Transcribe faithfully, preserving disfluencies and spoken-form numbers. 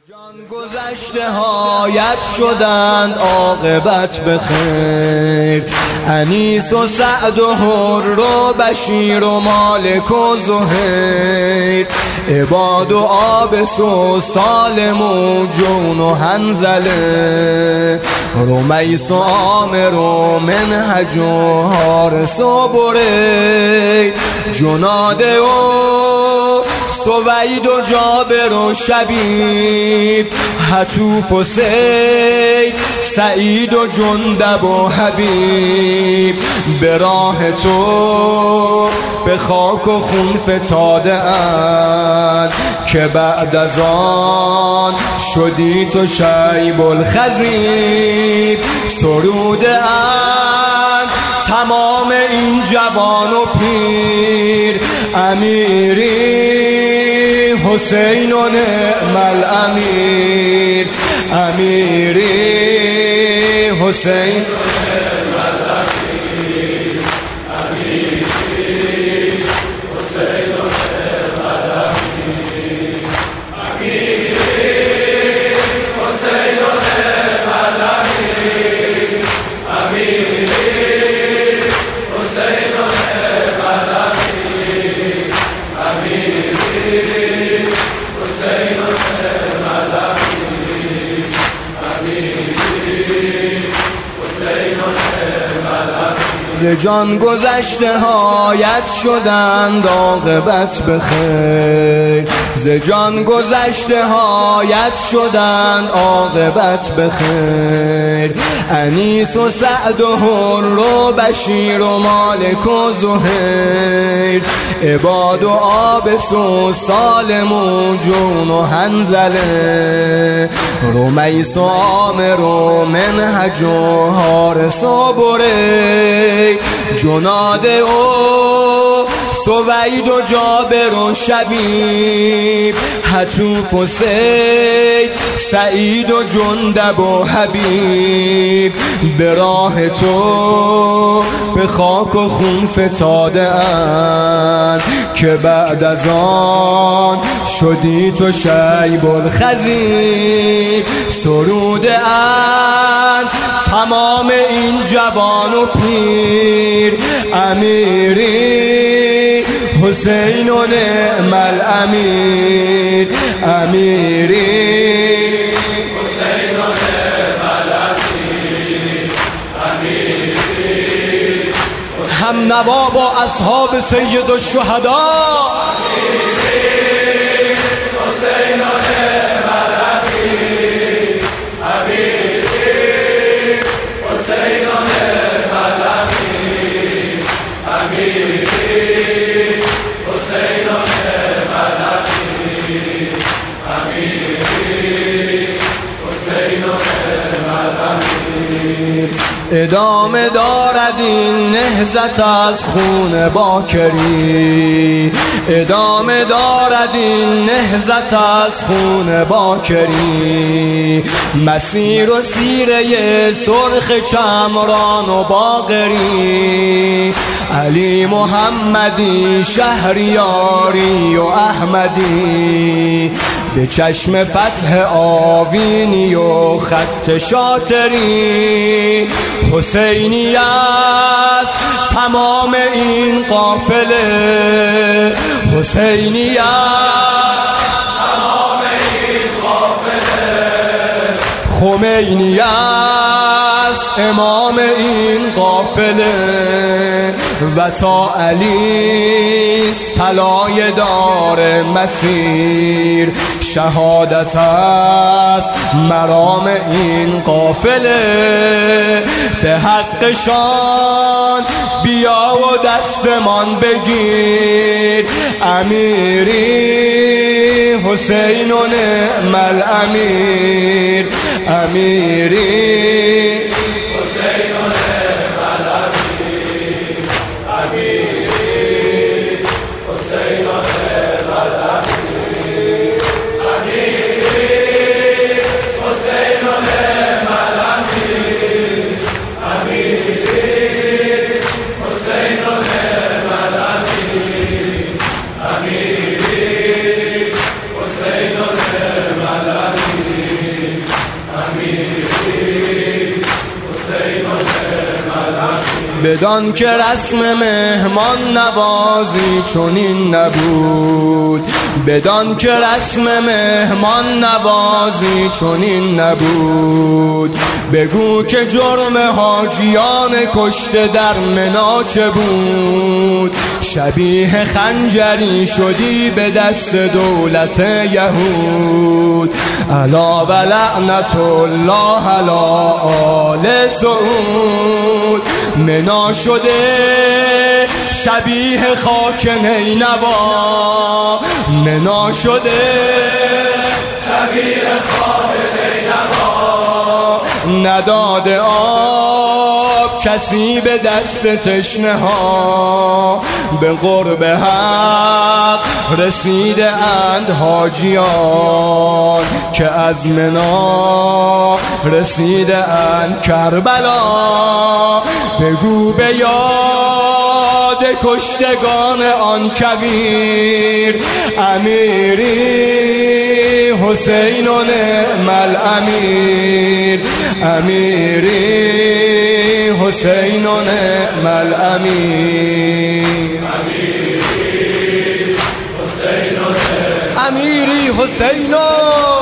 جان گذشته هایت شدند عاقبت بخیر، انیس و سعد و حر و بشیر و مالک و زهیر، عباد و آبس و سالم و جون و حنظله، رمیس و عامر و منهج و حارس و بریر، جناده و سوید و جابر و شبیب، حتوف و سید، سعید و جندب و حبیب، به راه تو به خاک و خون فتاده اند، که بعد از آن شدی تو شیب الخضیب، سروده اند تمام این جوان و پیر، امیری حسین و نعم الامیر، امیری حسین ز جان گذشته هایت شدند عاقبت بخیر، ز جان گذشته هایت شدند عاقبت بخیر، انیس و سعد و حر و بشیر و مالک و زهیر، عباد و آبس و سالم و جون و حنظله، رمیس و عامر و منهج و حارس و بریر، جناده و سوید و جابر و شبیب، حتوف و سید، سعید و جندب و حبیب، به راه تو به خاک و خون فتاده اند، که بعد از آن شدی تو شیب الخضیب، سروده اند تمام این جوان و پیر، امیری حسین و نعم الامیر، امیری حسین و نعم الامیر، امیری هم نوا با اصحاب سید الشهدا، حسین و نعم الامیر، امیری حسین و نعم الامیر، امیری حسین و نعم الامیر، امیری حسین و نعم الامیر. ادامه دارد این نهضت از خون باکری، ادامه دارد این نهضت از خون باکری، مسیر و سیره سرخ چمران و باقری، علی محمدی شهریاری و احمدی، به چشم فتح آوینی و خط شاطری، حسینی است تمام این قافله، حسینی است تمام این قافله، خمینی است امام این قافله، و تا علی است طلای دار مسیر، شهادت است مرام این قافله، به حقشان بیا و دستمان بگیر، امیری حسین و نعم الامیر، امیری حسین و نعم الامیر، امیری حسین و نعم الامیر، امیری حسین و نعم الامیر، امیری حسین و نعم الامیر، امیری حسین و نعم الامیر. بدان که رسم مهمان نوازی چنین نبود، بدان که رسم مهمان نوازی چنین نبود. بگو که جرم حاجیان کشته در منا چه بود؟ شبیه خنجری شدی به دست دولت یهود. الا و لعنت الله علی آل سعود. منا شده شبیه خاک نینوا، منا شده شبیه خاک نینوا. نداده آب کسی به دست تشنه ها، به قرب حق رسیده اند حاجیان که از منا رسیده اند کربلا. بگو به یاد کشتگان آن کبیر امیری حسین و نعم الامیر، امیری حسین و نعم الامیر، امیری حسین و نعم امیری حسین و